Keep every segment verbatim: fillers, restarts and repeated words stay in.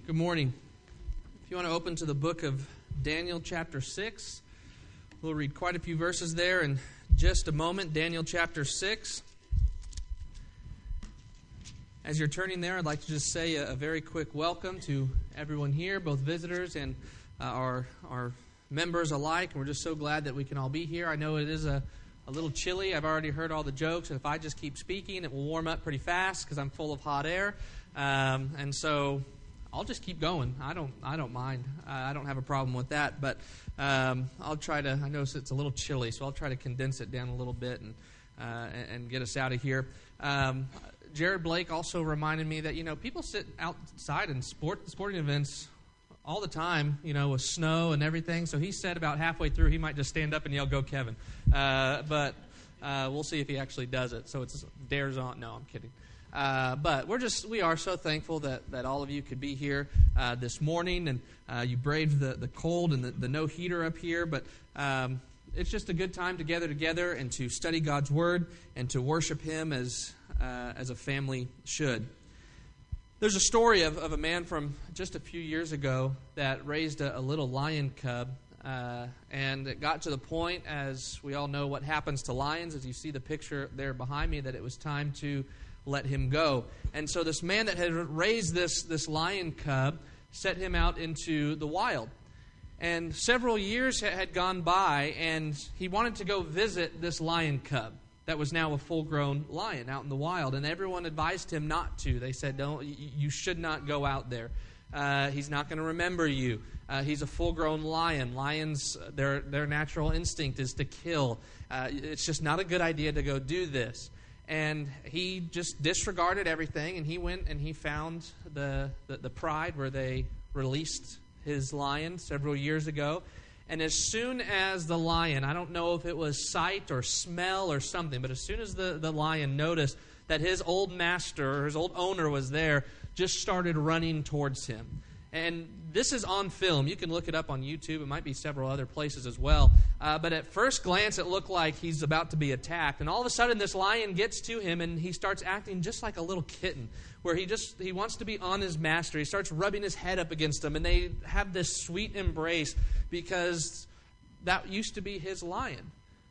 Good morning. If you want to open to the book of Daniel chapter six, we'll read quite a few verses there in just a moment. Daniel chapter six. As you're turning there, I'd like to just say a, a very quick welcome to everyone here, both visitors and uh, our our members alike. And we're just so glad that we can all be here. I know it is a, a little chilly. I've already heard all the jokes, and if I just keep speaking, it will warm up pretty fast because I'm full of hot air. Um, and so I'll just keep going. I don't I don't mind. Uh, I don't have a problem with that. But um, I'll try to, I notice it's a little chilly, so I'll try to condense it down a little bit and uh, and, and get us out of here. Um, Jared Blake also reminded me that, you know, people sit outside in sport sporting events all the time, you know, with snow and everything. So he said about halfway through he might just stand up and yell, "Go Kevin." Uh, but uh, we'll see if he actually does it. So it's dares on. No, I'm kidding. Uh, but we're just, we are so thankful that, that all of you could be here uh, this morning, and uh, you braved the, the cold and the, the no heater up here. But um, it's just a good time to gather together and to study God's Word and to worship Him as uh, as a family should. There's a story of, of a man from just a few years ago that raised a, a little lion cub. Uh, and it got to the point, as we all know what happens to lions, as you see the picture there behind me, that it was time to let him go. And so this man that had raised this, this lion cub set him out into the wild. And several years had gone by, and he wanted to go visit this lion cub that was now a full-grown lion out in the wild. And everyone advised him not to. They said, "Don't, you should not go out there. Uh, he's not going to remember you. Uh, he's a full-grown lion. Lions, their their natural instinct is to kill. Uh, it's just not a good idea to go do this." And he just disregarded everything, and he went and he found the, the, the pride where they released his lion several years ago. And as soon as the lion, I don't know if it was sight or smell or something, but as soon as the, the lion noticed that his old master, or his old owner was there, just started running towards him. And this is on film. You can look it up on YouTube. It might be several other places as well. Uh, but at first glance, it looked like he's about to be attacked. And all of a sudden, this lion gets to him, and he starts acting just like a little kitten, where he just he wants to be on his master. He starts rubbing his head up against him, and they have this sweet embrace because that used to be his lion.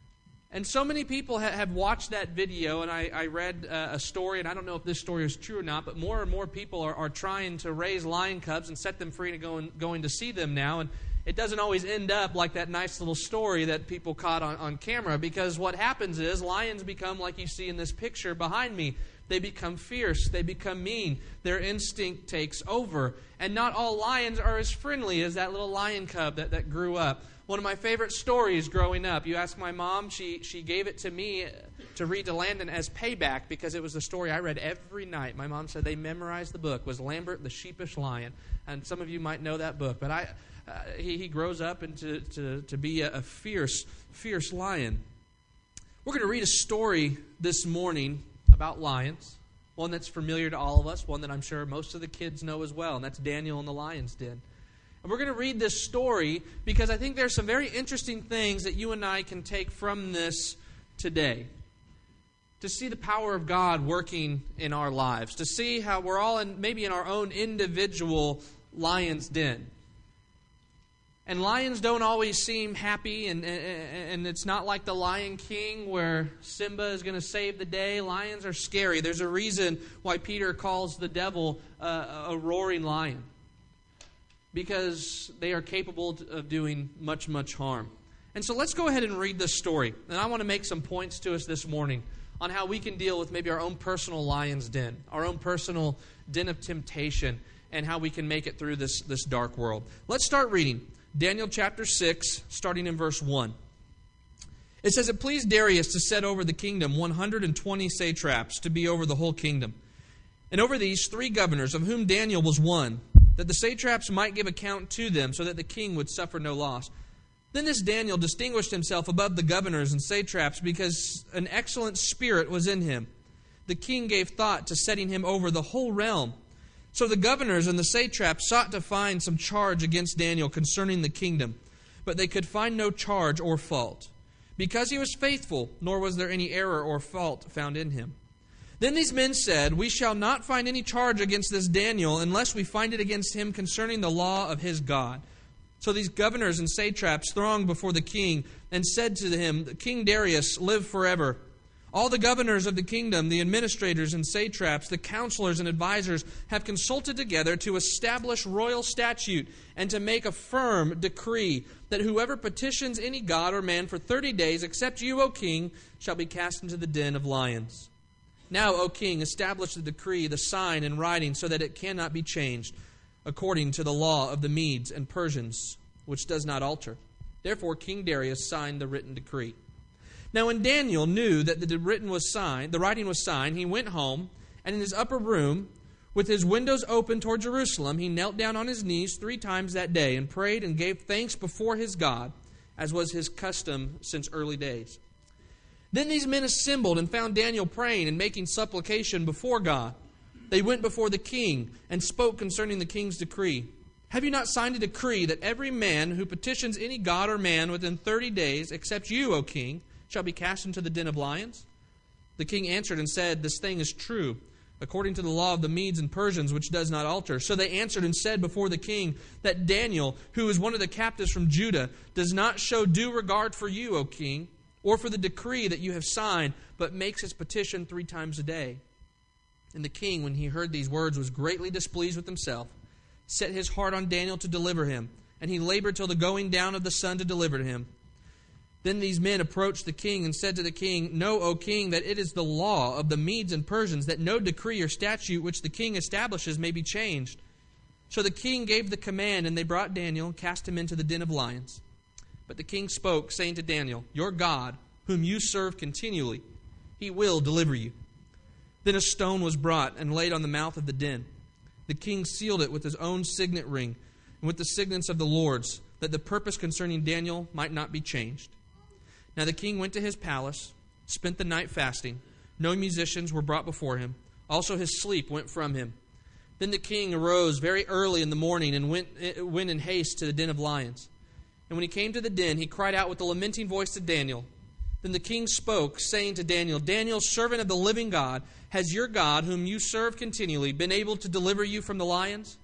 And so many people ha- have watched that video, and I, I read uh, a story, and I don't know if this story is true or not, but more and more people are, are trying to raise lion cubs and set them free to go and, going to see them now. And it doesn't always end up like that nice little story that people caught on, on camera, because what happens is lions become, like you see in this picture behind me, they become fierce, they become mean, their instinct takes over. And not all lions are as friendly as that little lion cub that, that grew up. One of my favorite stories growing up, you ask my mom, she she gave it to me to read to Landon as payback because it was the story I read every night. My mom said they memorized the book, was Lambert the Sheepish Lion. And some of you might know that book. But I uh, he, he grows up into to, to be a, a fierce, fierce lion. We're going to read a story this morning about lions, one that's familiar to all of us, one that I'm sure most of the kids know as well, and that's Daniel and the Lion's Den. And we're going to read this story because I think there's some very interesting things that you and I can take from this today. To see the power of God working in our lives. To see how we're all in, maybe in our own individual lion's den. And lions don't always seem happy, and, and, and it's not like the Lion King where Simba is going to save the day. Lions are scary. There's a reason why Peter calls the devil uh, a roaring lion. Because they are capable of doing much, much harm. And so let's go ahead and read this story. And I want to make some points to us this morning on how we can deal with maybe our own personal lion's den, our own personal den of temptation, and how we can make it through this, this dark world. Let's start reading. Daniel chapter six, starting in verse one. It says, "It pleased Darius to set over the kingdom one hundred twenty satraps to be over the whole kingdom. And over these three governors, of whom Daniel was one, that the satraps might give account to them, so that the king would suffer no loss. Then this Daniel distinguished himself above the governors and satraps, because an excellent spirit was in him. The king gave thought to setting him over the whole realm. So the governors and the satraps sought to find some charge against Daniel concerning the kingdom, but they could find no charge or fault, because he was faithful, nor was there any error or fault found in him. Then these men said, "We shall not find any charge against this Daniel unless we find it against him concerning the law of his God." So these governors and satraps thronged before the king and said to him, "King Darius, live forever. All the governors of the kingdom, the administrators and satraps, the counselors and advisors have consulted together to establish royal statute and to make a firm decree that whoever petitions any god or man for thirty days, except you, O king, shall be cast into the den of lions. Now, O king, establish the decree, the sign in writing, so that it cannot be changed, according to the law of the Medes and Persians, which does not alter." Therefore King Darius signed the written decree. Now when Daniel knew that the written was signed, the writing was signed, he went home, and in his upper room, with his windows open toward Jerusalem, he knelt down on his knees three times that day and prayed and gave thanks before his God, as was his custom since early days. Then these men assembled and found Daniel praying and making supplication before God. They went before the king and spoke concerning the king's decree. "Have you not signed a decree that every man who petitions any god or man within thirty days, except you, O king, shall be cast into the den of lions?" The king answered and said, "This thing is true, according to the law of the Medes and Persians, which does not alter." So they answered and said before the king that Daniel, who is one of the captives from Judah, does not show due regard for you, O king, or for the decree that you have signed, but makes his petition three times a day. And the king, when he heard these words, was greatly displeased with himself, set his heart on Daniel to deliver him, and he labored till the going down of the sun to deliver him. Then these men approached the king and said to the king, "Know, O king, that it is the law of the Medes and Persians that no decree or statute which the king establishes may be changed." So the king gave the command, and they brought Daniel and cast him into the den of lions. But the king spoke, saying to Daniel, "Your God, whom you serve continually, he will deliver you." Then a stone was brought and laid on the mouth of the den. The king sealed it with his own signet ring and with the signets of the lords, that the purpose concerning Daniel might not be changed. Now the king went to his palace, spent the night fasting. No musicians were brought before him. Also his sleep went from him. Then the king arose very early in the morning and went, went in haste to the den of lions. And when he came to the den, he cried out with a lamenting voice to Daniel. Then the king spoke, saying to Daniel, "Daniel, servant of the living God, has your God, whom you serve continually, been able to deliver you from the lions?"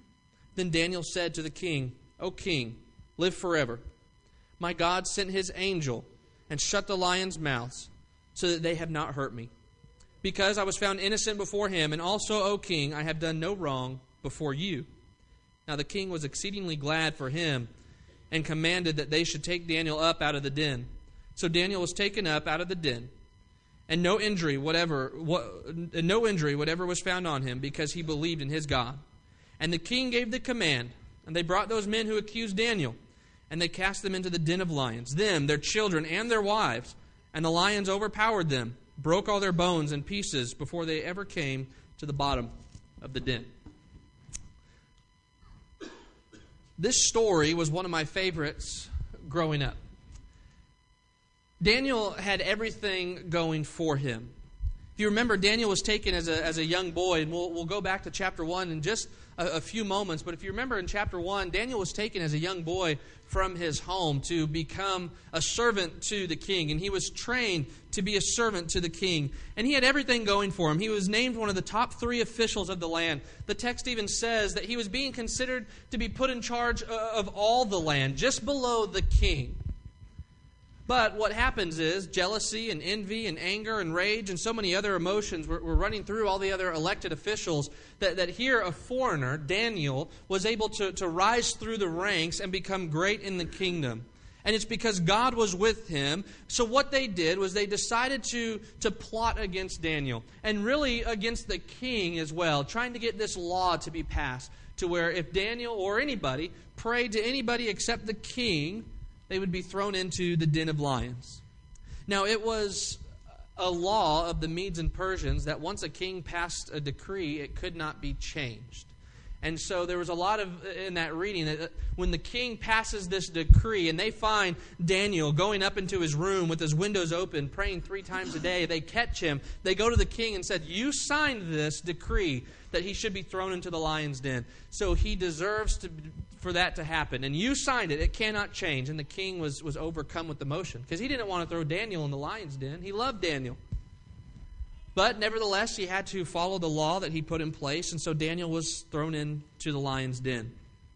Then Daniel said to the king, "O king, live forever. My God sent his angel and shut the lions' mouths, so that they have not hurt me. Because I was found innocent before him, and also, O king, I have done no wrong before you." Now the king was exceedingly glad for him, and commanded that they should take Daniel up out of the den. So Daniel was taken up out of the den, and no injury whatever, what, no injury whatever was found on him, because he believed in his God. And the king gave the command, and they brought those men who accused Daniel, and they cast them into the den of lions, them, their children, and their wives. And the lions overpowered them, broke all their bones in pieces before they ever came to the bottom of the den. This story was one of my favorites growing up. Daniel had everything going for him. If you remember, Daniel was taken as a, as a young boy, and we'll, we'll go back to chapter one in just a, a few moments. But if you remember in chapter one, Daniel was taken as a young boy from his home to become a servant to the king. And he was trained to be a servant to the king. And he had everything going for him. He was named one of the top three officials of the land. The text even says that he was being considered to be put in charge of all the land, just below the king. But what happens is jealousy and envy and anger and rage and so many other emotions were, were running through all the other elected officials that, that here a foreigner, Daniel, was able to, to rise through the ranks and become great in the kingdom. And it's because God was with him. So what they did was they decided to, to plot against Daniel, and really against the king as well, trying to get this law to be passed to where if Daniel or anybody prayed to anybody except the king, they would be thrown into the den of lions. Now, it was a law of the Medes and Persians that once a king passed a decree, it could not be changed. And so there was a lot of, in that reading, that when the king passes this decree and they find Daniel going up into his room with his windows open, praying three times a day, they catch him, they go to the king and said, "You signed this decree that he should be thrown into the lion's den. So he deserves to, for that to happen. And you signed it. It cannot change." And the king was, was overcome with emotion because he didn't want to throw Daniel in the lion's den. He loved Daniel. But nevertheless, he had to follow the law that he put in place, and so Daniel was thrown into the lion's den.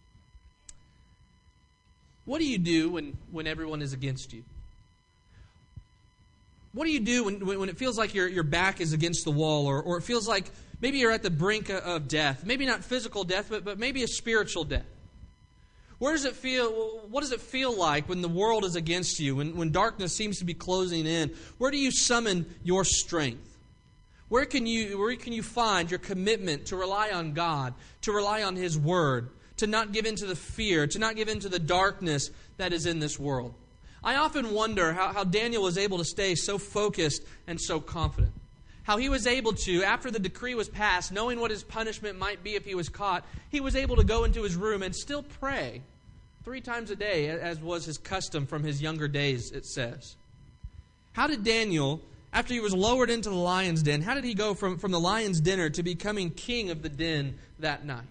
What do you do when, when everyone is against you? What do you do when, when it feels like your, your back is against the wall, or, or it feels like maybe you're at the brink of death? Maybe not physical death, but, but maybe a spiritual death. Where does it feel? What does it feel like when the world is against you, when, when darkness seems to be closing in? Where do you summon your strength? Where can you, where can you find your commitment to rely on God, to rely on His Word, to not give in to the fear, to not give in to the darkness that is in this world? I often wonder how, how Daniel was able to stay so focused and so confident. How he was able to, after the decree was passed, knowing what his punishment might be if he was caught, he was able to go into his room and still pray three times a day, as was his custom from his younger days, it says. How did Daniel, after he was lowered into the lion's den, how did he go from, from the lion's dinner to becoming king of the den that night?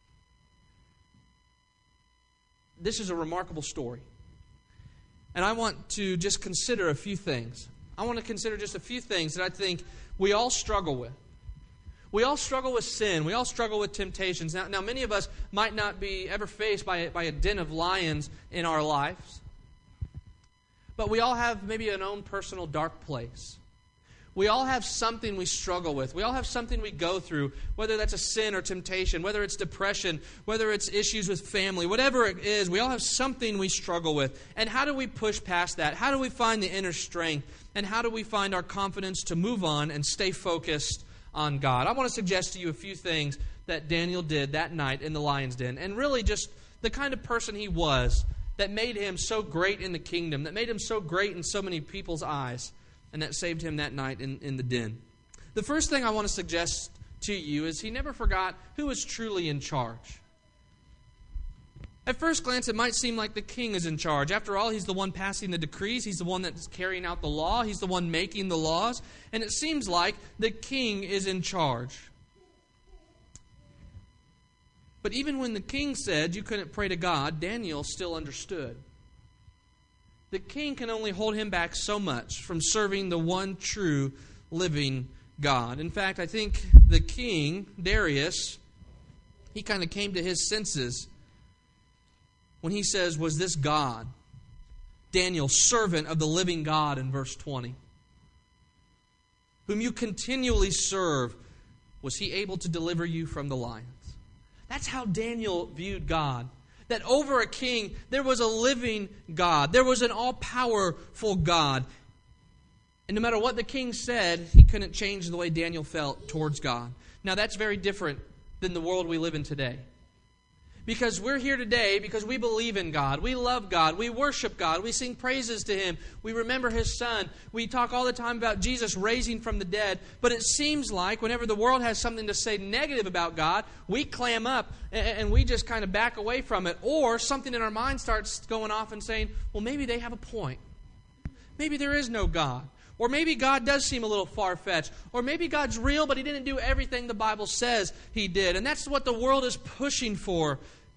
This is a remarkable story. And I want to just consider a few things. I want to consider just a few things that I think we all struggle with. We all struggle with sin. We all struggle with temptations. Now, now many of us might not be ever faced by a, by a den of lions in our lives. But we all have maybe an own personal dark place. We all have something we struggle with. We all have something we go through, whether that's a sin or temptation, whether it's depression, whether it's issues with family, whatever it is, we all have something we struggle with. And how do we push past that? How do we find the inner strength? And how do we find our confidence to move on and stay focused on God? I want to suggest to you a few things that Daniel did that night in the lion's den, and really just the kind of person he was that made him so great in the kingdom, that made him so great in so many people's eyes, and that saved him that night in, in the den. The first thing I want to suggest to you is he never forgot who was truly in charge. At first glance, it might seem like the king is in charge. After all, he's the one passing the decrees. He's the one that's carrying out the law. He's the one making the laws. And it seems like the king is in charge. But even when the king said you couldn't pray to God, Daniel still understood. The king can only hold him back so much from serving the one true living God. In fact, I think the king, Darius, he kind of came to his senses when he says, was this God, Daniel, servant of the living God, in verse twenty, whom you continually serve, was he able to deliver you from the lions? That's how Daniel viewed God. That over a king, there was a living God. There was an all-powerful God. And no matter what the king said, he couldn't change the way Daniel felt towards God. Now, that's very different than the world we live in today. Because we're here today because we believe in God. We love God. We worship God. We sing praises to Him. We remember His Son. We talk all the time about Jesus raising from the dead. But it seems like whenever the world has something to say negative about God, we clam up and we just kind of back away from it. Or something in our mind starts going off and saying, well, maybe they have a point. Maybe there is no God. Or maybe God does seem a little far-fetched. Or maybe God's real, but He didn't do everything the Bible says He did. And that's what the world is pushing for.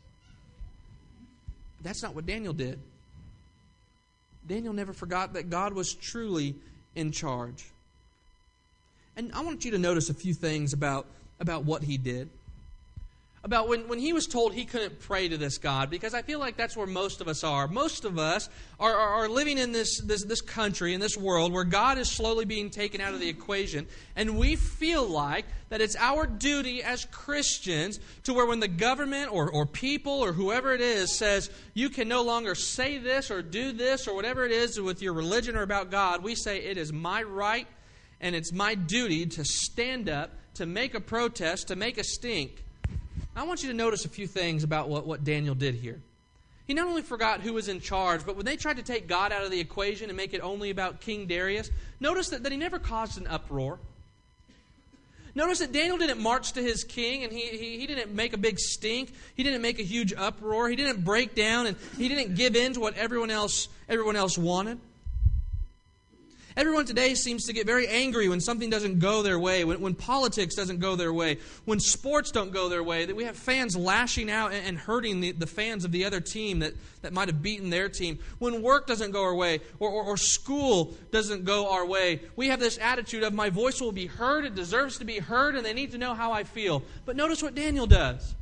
That's not what Daniel did. Daniel never forgot that God was truly in charge. And I want you to notice a few things about, about what he did. About when, when he was told he couldn't pray to this God, because I feel like that's where most of us are. Most of us are, are, are living in this, this, this country, in this world, where God is slowly being taken out of the equation, and we feel like that it's our duty as Christians to where when the government or, or people or whoever it is says you can no longer say this or do this or whatever it is with your religion or about God, we say it is my right and it's my duty to stand up, to make a protest, to make a stink. I want you to notice a few things about what, what Daniel did here. He not only forgot who was in charge, but when they tried to take God out of the equation and make it only about King Darius, notice that, that he never caused an uproar. Notice that Daniel didn't march to his king and he, he, he didn't make a big stink. He didn't make a huge uproar. He didn't break down and he didn't give in to what everyone else, everyone else wanted. Everyone today seems to get very angry when something doesn't go their way, when, when politics doesn't go their way, when sports don't go their way, that we have fans lashing out and, and hurting the, the fans of the other team that, that might have beaten their team. When work doesn't go our way, or, or, or school doesn't go our way, we have this attitude of my voice will be heard, it deserves to be heard, and they need to know how I feel. But notice what Daniel does.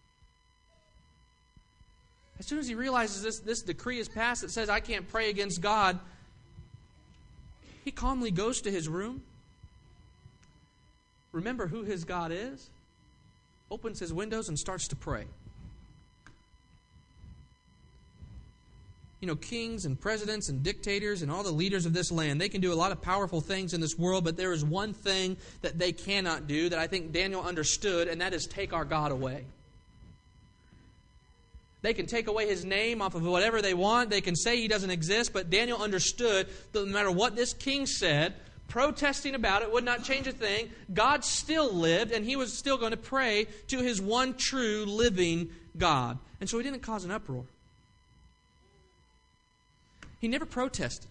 As soon as he realizes this, this decree is passed that says I can't pray against God, he calmly goes to his room, remember who his God is, opens his windows and starts to pray. You know, kings and presidents and dictators and all the leaders of this land, they can do a lot of powerful things in this world, but there is one thing that they cannot do that I think Daniel understood, and that is take our God away. They can take away his name off of whatever they want. They can say he doesn't exist. But Daniel understood that no matter what this king said, protesting about it would not change a thing. God still lived, and he was still going to pray to his one true living God. And so he didn't cause an uproar. He never protested.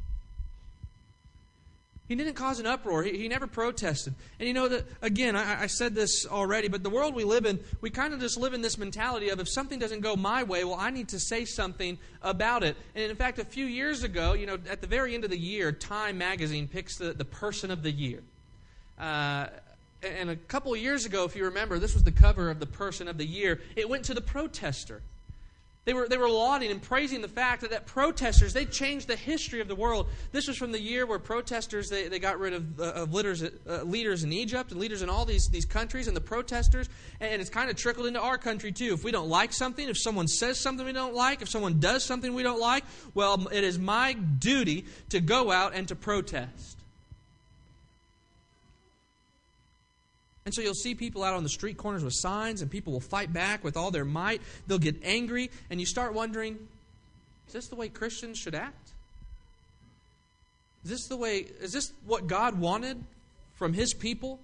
He didn't cause an uproar. He, he never protested. And you know, that again, I, I said this already, but the world we live in, we kind of just live in this mentality of if something doesn't go my way, well, I need to say something about it. And in fact, a few years ago, you know, at the very end of the year, Time magazine picks the, the person of the year. Uh, and a couple of years ago, if you remember, this was the cover of the person of the year. It went to the protester. They were, they were lauding and praising the fact that, that protesters, they changed the history of the world. This was from the year where protesters, they, they got rid of, uh, of leaders, uh, leaders in Egypt and leaders in all these, these countries and the protesters. And it's kind of trickled into our country too. If we don't like something, if someone says something we don't like, if someone does something we don't like, well, it is my duty to go out and to protest. And so you'll see people out on the street corners with signs, and people will fight back with all their might. They'll get angry, and you start wondering, is this the way Christians should act? Is this the way, is this what God wanted from his people?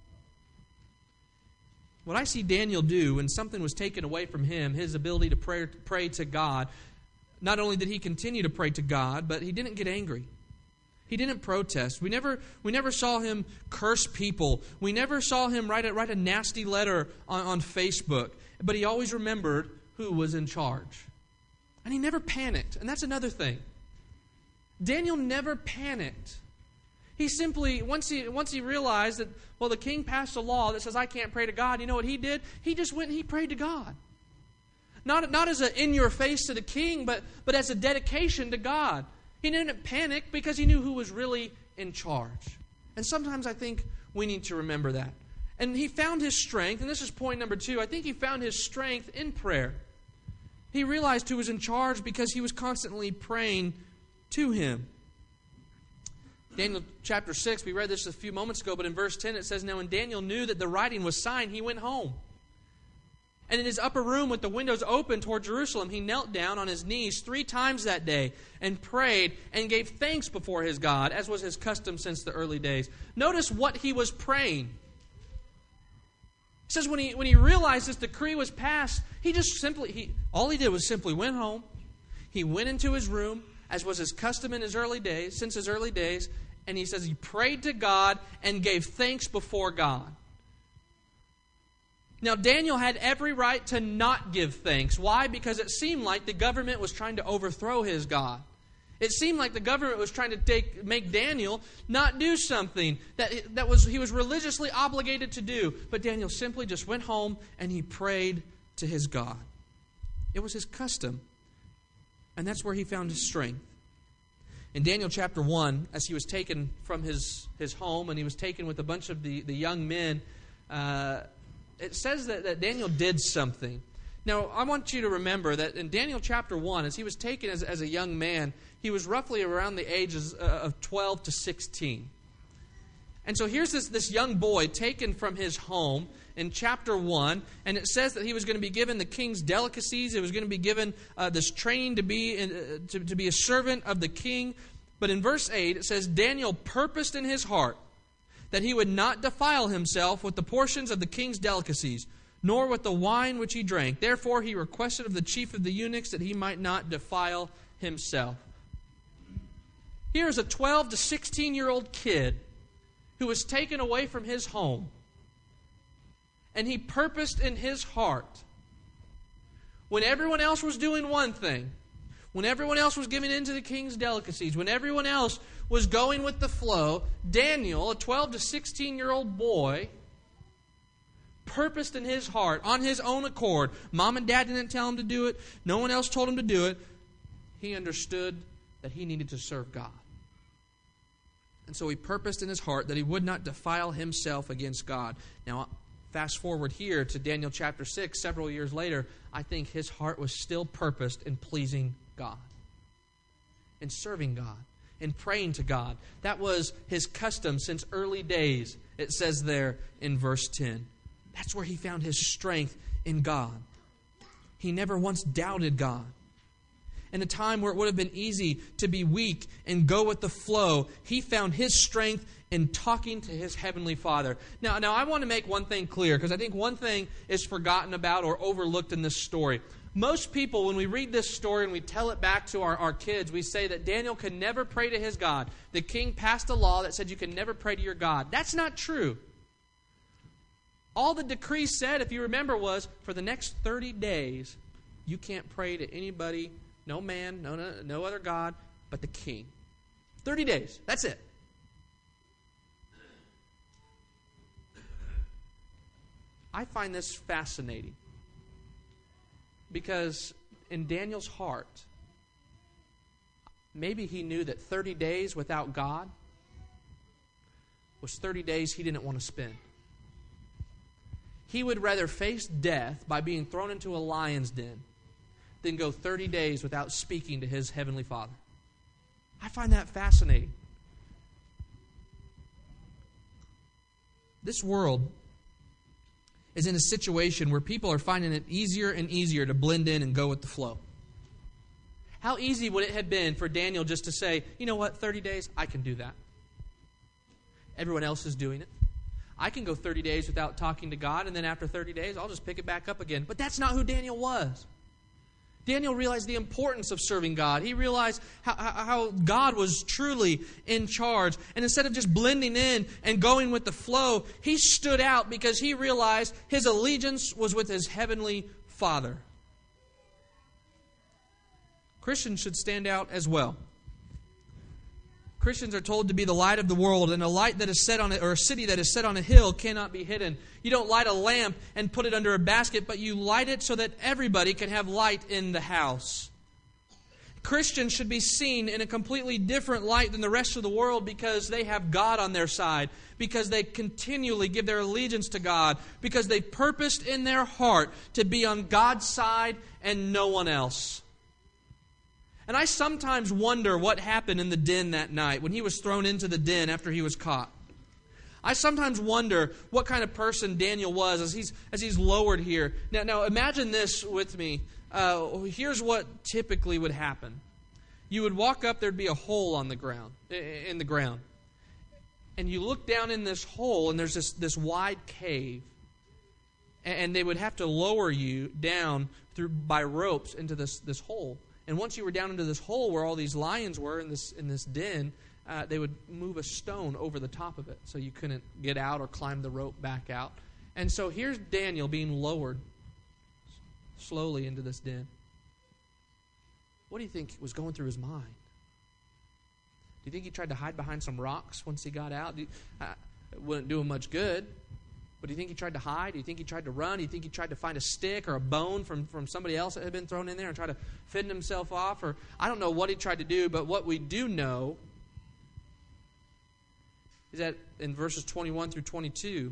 What I see Daniel do when something was taken away from him, his ability to pray, pray to God, not only did he continue to pray to God, but he didn't get angry. He didn't protest. We never, we never saw him curse people. We never saw him write a, write a nasty letter on, on Facebook. But he always remembered who was in charge. And he never panicked. And that's another thing. Daniel never panicked. He simply, once he, once he realized that, well, the king passed a law that says I can't pray to God, you know what he did? He just went and he prayed to God. Not, not as an in-your-face to the king, but, but as a dedication to God. He didn't panic because he knew who was really in charge. And sometimes I think we need to remember that. And he found his strength, and this is point number two, I think he found his strength in prayer. He realized who was in charge because he was constantly praying to him. Daniel chapter six, we read this a few moments ago, but in verse ten it says, "Now when Daniel knew that the writing was signed, he went home. And in his upper room with the windows open toward Jerusalem, he knelt down on his knees three times that day and prayed and gave thanks before his God, as was his custom since the early days." Notice what he was praying. It says when he when he realized this decree was passed, he just simply, he all he did was simply went home. He went into his room, as was his custom in his early days, since his early days, and he says he prayed to God and gave thanks before God. Now, Daniel had every right to not give thanks. Why? Because it seemed like the government was trying to overthrow his God. It seemed like the government was trying to take, make Daniel not do something that, that was he was religiously obligated to do. But Daniel simply just went home and he prayed to his God. It was his custom. And that's where he found his strength. In Daniel chapter one, as he was taken from his, his home and he was taken with a bunch of the, the young men, uh, it says that, that Daniel did something. Now, I want you to remember that in Daniel chapter one, as he was taken as, as a young man, he was roughly around the ages of twelve to sixteen. And so here's this, this young boy taken from his home in chapter one, and it says that he was going to be given the king's delicacies. He was going to be given uh, this training to be, in, uh, to, to be a servant of the king. But in verse eight, it says, "Daniel purposed in his heart that he would not defile himself with the portions of the king's delicacies, nor with the wine which he drank. Therefore he requested of the chief of the eunuchs that he might not defile himself." Here's a twelve to sixteen-year-old kid who was taken away from his home. And he purposed in his heart, when everyone else was doing one thing, when everyone else was giving in to the king's delicacies, when everyone else was going with the flow, Daniel, a twelve to sixteen-year-old boy, purposed in his heart, on his own accord. Mom and Dad didn't tell him to do it. No one else told him to do it. He understood that he needed to serve God. And so he purposed in his heart that he would not defile himself against God. Now, fast forward here to Daniel chapter six, several years later, I think his heart was still purposed in pleasing God, in serving God, in praying to God. That was his custom since early days, it says there in verse ten. That's where he found his strength in God. He never once doubted God. In a time where it would have been easy to be weak and go with the flow, he found his strength in talking to his heavenly Father. Now, now I want to make one thing clear, because I think one thing is forgotten about or overlooked in this story. Most people, when we read this story and we tell it back to our, our kids, we say that Daniel could never pray to his God. The king passed a law that said you can never pray to your God. That's not true. All the decree said, if you remember, was for the next thirty days, you can't pray to anybody, no man, no, no, no other God, but the king. thirty days. That's it. I find this fascinating because in Daniel's heart, maybe he knew that thirty days without God was thirty days he didn't want to spend. He would rather face death by being thrown into a lion's den than go thirty days without speaking to his heavenly Father. I find that fascinating. This world is in a situation where people are finding it easier and easier to blend in and go with the flow. How easy would it have been for Daniel just to say, you know what, thirty days, I can do that. Everyone else is doing it. I can go thirty days without talking to God, and then after thirty days, I'll just pick it back up again. But that's not who Daniel was. Daniel realized the importance of serving God. He realized how, how God was truly in charge. And instead of just blending in and going with the flow, he stood out because he realized his allegiance was with his heavenly Father. Christians should stand out as well. Christians are told to be the light of the world, and a light that is set on it, or a city that is set on a hill cannot be hidden. You don't light a lamp and put it under a basket, but you light it so that everybody can have light in the house. Christians should be seen in a completely different light than the rest of the world because they have God on their side, because they continually give their allegiance to God, because they purposed in their heart to be on God's side and no one else. And I sometimes wonder what happened in the den that night when he was thrown into the den after he was caught. I sometimes wonder what kind of person Daniel was as he's as he's lowered here. Now, now imagine this with me. Uh, here's what typically would happen. You would walk up, there'd be a hole on the ground, in the ground. And you look down in this hole, and there's this, this wide cave. And they would have to lower you down through by ropes into this, this hole. And once you were down into this hole where all these lions were in this in this den, uh, they would move a stone over the top of it so you couldn't get out or climb the rope back out. And so here's Daniel being lowered slowly into this den. What do you think was going through his mind? Do you think he tried to hide behind some rocks once he got out? Do you, uh, it wouldn't do him much good. But do you think he tried to hide? Do you think he tried to run? Do you think he tried to find a stick or a bone from, from somebody else that had been thrown in there and try to fend himself off? Or I don't know what he tried to do, but what we do know is that in verses twenty-one through twenty-two,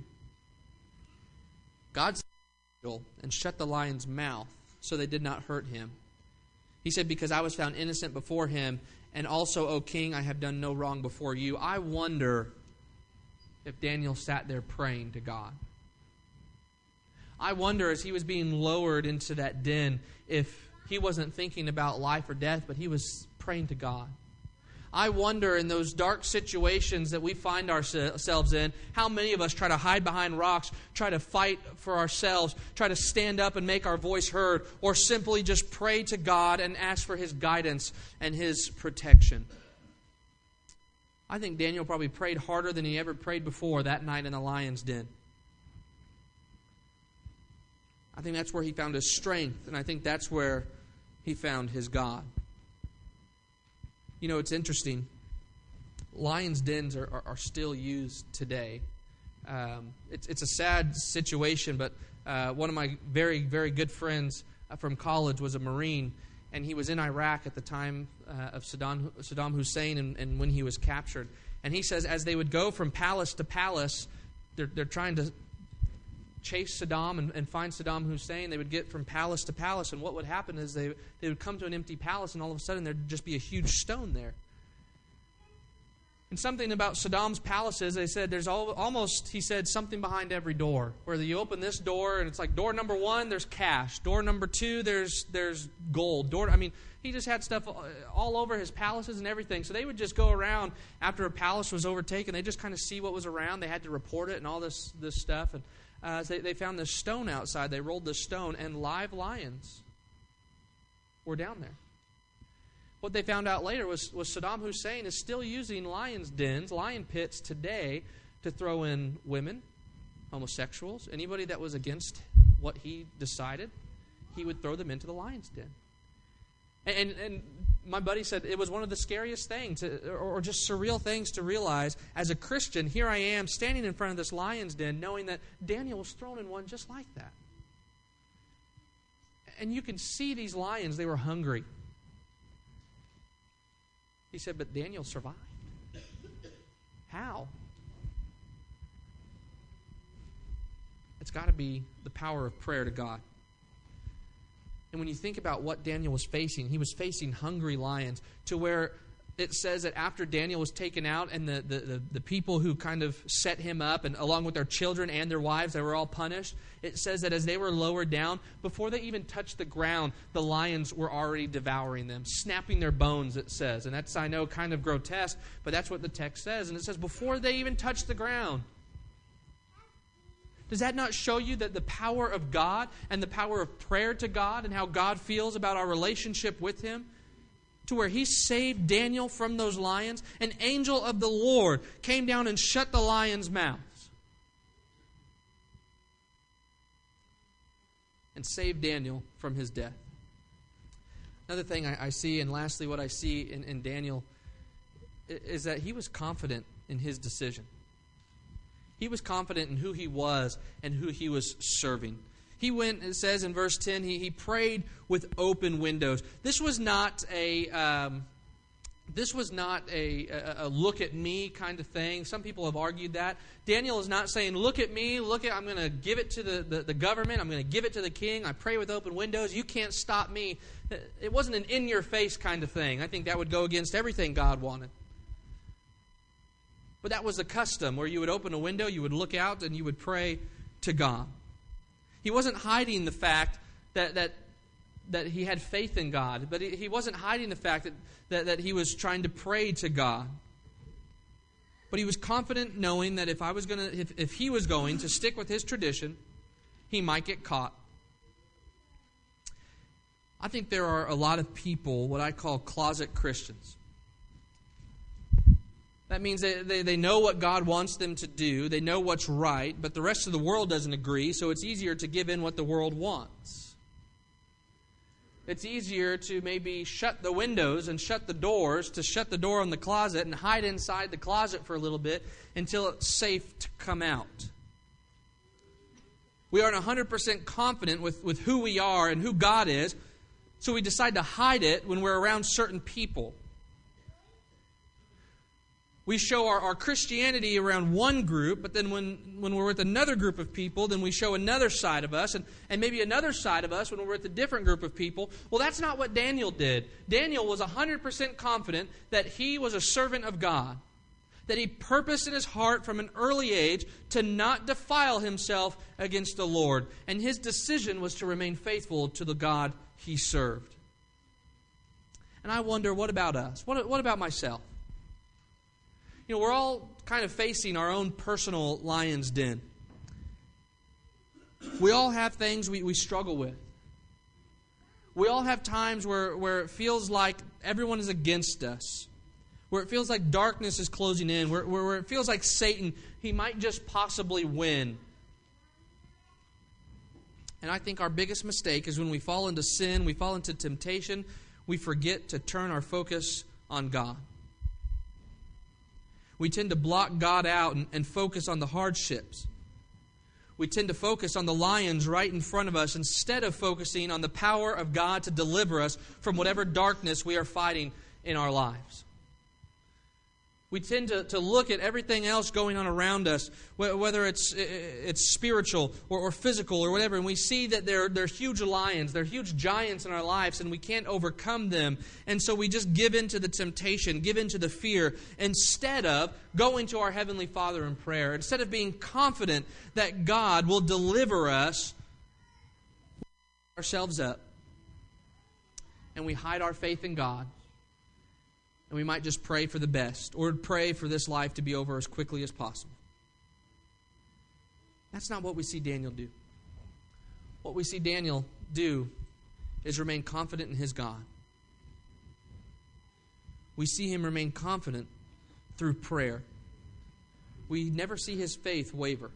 God said and shut the lion's mouth so they did not hurt him. He said, because I was found innocent before him, and also, O king, I have done no wrong before you. I wonder if Daniel sat there praying to God. I wonder as he was being lowered into that den if he wasn't thinking about life or death, but he was praying to God. I wonder in those dark situations that we find ourselves in, how many of us try to hide behind rocks, try to fight for ourselves, try to stand up and make our voice heard, or simply just pray to God and ask for His guidance and His protection. I think Daniel probably prayed harder than he ever prayed before that night in the lion's den. I think that's where he found his strength, and I think that's where he found his God. You know, it's interesting. Lions' dens are, are, are still used today. Um, it's, it's a sad situation, but uh, one of my very, very good friends uh, from college was a Marine, and he was in Iraq at the time uh, of Saddam, Saddam Hussein and, and when he was captured. And he says as they would go from palace to palace, they're, they're trying to chase Saddam and, and find Saddam Hussein. They would get from palace to palace, and what would happen is they, they would come to an empty palace, and all of a sudden there'd just be a huge stone there. And something about Saddam's palaces, they said there's al- almost, he said, something behind every door. Where you open this door, and it's like door number one, there's cash. Door number two, there's there's gold. Door, I mean, he just had stuff all over his palaces and everything. So they would just go around after a palace was overtaken. They just kind of see what was around. They had to report it and all this, this stuff. And uh, they, they found this stone outside. They rolled this stone, and live lions were down there. What they found out later was, was Saddam Hussein is still using lions' dens, lion pits today to throw in women, homosexuals, anybody that was against what he decided, he would throw them into the lion's den. And, and, and my buddy said it was one of the scariest things, or, or just surreal things to realize. As a Christian, here I am standing in front of this lion's den knowing that Daniel was thrown in one just like that. And you can see these lions, they were hungry. He said, but Daniel survived. How? It's got to be the power of prayer to God. And when you think about what Daniel was facing, he was facing hungry lions, to where it says that after Daniel was taken out and the, the, the, the people who kind of set him up, and along with their children and their wives, they were all punished. It says that as they were lowered down, before they even touched the ground, the lions were already devouring them, snapping their bones, it says. And that's, I know, kind of grotesque, but that's what the text says. And it says before they even touched the ground. Does that not show you that the power of God and the power of prayer to God and how God feels about our relationship with Him? To where He saved Daniel from those lions. An angel of the Lord came down and shut the lions' mouths. And saved Daniel from his death. Another thing I, I see, and lastly what I see in, in Daniel, is that he was confident in his decision. He was confident in who he was and who he was serving. He went, it says in verse ten, he, he prayed with open windows. This was not a um, this was not a, a, a look at me kind of thing. Some people have argued that. Daniel is not saying, look at me, look at, I'm going to give it to the, the, the government, I'm going to give it to the king, I pray with open windows, you can't stop me. It wasn't an in-your-face kind of thing. I think that would go against everything God wanted. But that was the custom, where you would open a window, you would look out, and you would pray to God. He wasn't hiding the fact that that, that he had faith in God, but he, he wasn't hiding the fact that, that, that he was trying to pray to God. But he was confident knowing that if I was going to, if, if he was going to stick with his tradition, he might get caught. I think there are a lot of people, what I call closet Christians. That means they, they, they know what God wants them to do. They know what's right, but the rest of the world doesn't agree, so it's easier to give in what the world wants. It's easier to maybe shut the windows and shut the doors, to shut the door on the closet and hide inside the closet for a little bit until it's safe to come out. We aren't one hundred percent confident with, with who we are and who God is, so we decide to hide it when we're around certain people. We show our, our Christianity around one group, but then when, when we're with another group of people, then we show another side of us, and, and maybe another side of us when we're with a different group of people. Well, that's not what Daniel did. Daniel was one hundred percent confident that he was a servant of God, that he purposed in his heart from an early age to not defile himself against the Lord, and his decision was to remain faithful to the God he served. And I wonder, what about us? What, what about myself? You know, we're all kind of facing our own personal lion's den. We all have things we, we struggle with. We all have times where, where it feels like everyone is against us. where it feels like darkness is closing in, where, where, where it feels like Satan, he might just possibly win. And I think our biggest mistake is when we fall into sin, we fall into temptation, we forget to turn our focus on God. We tend to block God out and, and focus on the hardships. We tend to focus on the lions right in front of us instead of focusing on the power of God to deliver us from whatever darkness we are fighting in our lives. We tend to, to look at everything else going on around us, whether it's it's spiritual or, or physical or whatever, and we see that they're, they're huge lions, they're huge giants in our lives, and we can't overcome them. And so we just give in to the temptation, give in to the fear, instead of going to our Heavenly Father in prayer, instead of being confident that God will deliver us, we pick ourselves up, and we hide our faith in God. And we might just pray for the best, or pray for this life to be over as quickly as possible. That's not what we see Daniel do. What we see Daniel do is remain confident in his God. We see him remain confident through prayer. We never see his faith waver.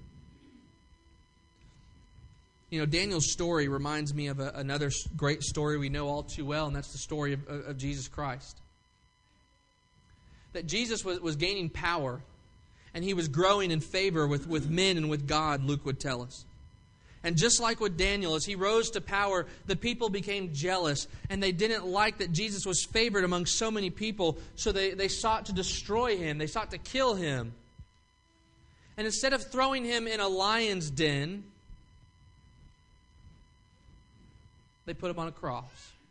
You know, Daniel's story reminds me of a, another great story we know all too well, and that's the story of, of Jesus Christ. That Jesus was, was gaining power, and he was growing in favor with, with men and with God, Luke would tell us. And just like with Daniel, as he rose to power, the people became jealous, and they didn't like that Jesus was favored among so many people, so they, they sought to destroy him. They sought to kill him. And instead of throwing him in a lion's den, they put him on a cross.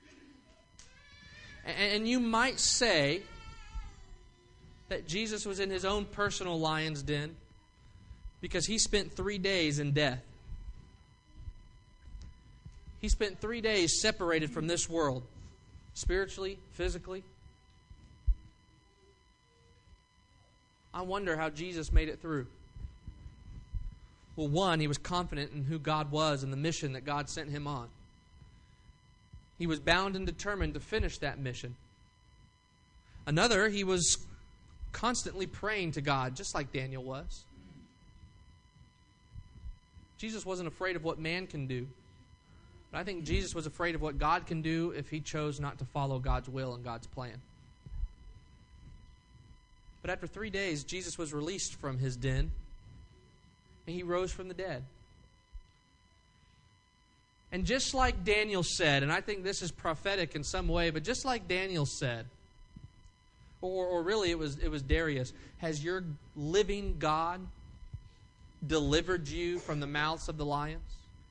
And, and you might say that Jesus was in his own personal lion's den because he spent three days in death. He spent three days separated from this world, spiritually, physically. I wonder how Jesus made it through. Well, one, he was confident in who God was and the mission that God sent him on. He was bound and determined to finish that mission. Another, he was constantly praying to God, just like Daniel was. Jesus wasn't afraid of what man can do. But I think Jesus was afraid of what God can do if he chose not to follow God's will and God's plan. But after three days, Jesus was released from his den, and he rose from the dead. And just like Daniel said, and I think this is prophetic in some way, but just like Daniel said, Or, or really, it was it was Darius. Has your living God delivered you from the mouths of the lions?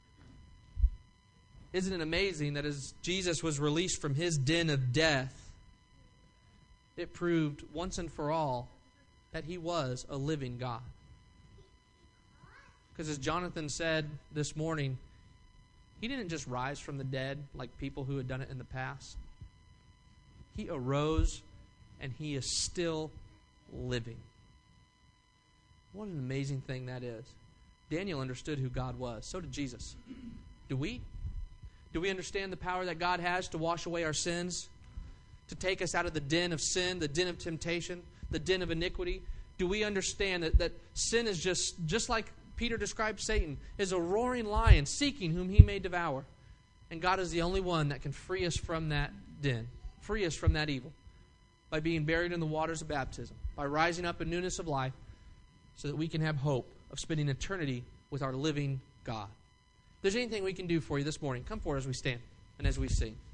Isn't it amazing that as Jesus was released from his den of death, it proved once and for all that he was a living God? Because as Jonathan said this morning, he didn't just rise from the dead like people who had done it in the past. He arose, and he is still living. What an amazing thing that is. Daniel understood who God was. So did Jesus. Do we? Do we understand the power that God has to wash away our sins? To take us out of the den of sin, the den of temptation, the den of iniquity? Do we understand that, that sin is just, just like Peter described Satan, is a roaring lion seeking whom he may devour? And God is the only one that can free us from that den, free us from that evil, by being buried in the waters of baptism, by rising up in newness of life, so that we can have hope of spending eternity with our living God. If there's anything we can do for you this morning, come forward as we stand and as we sing.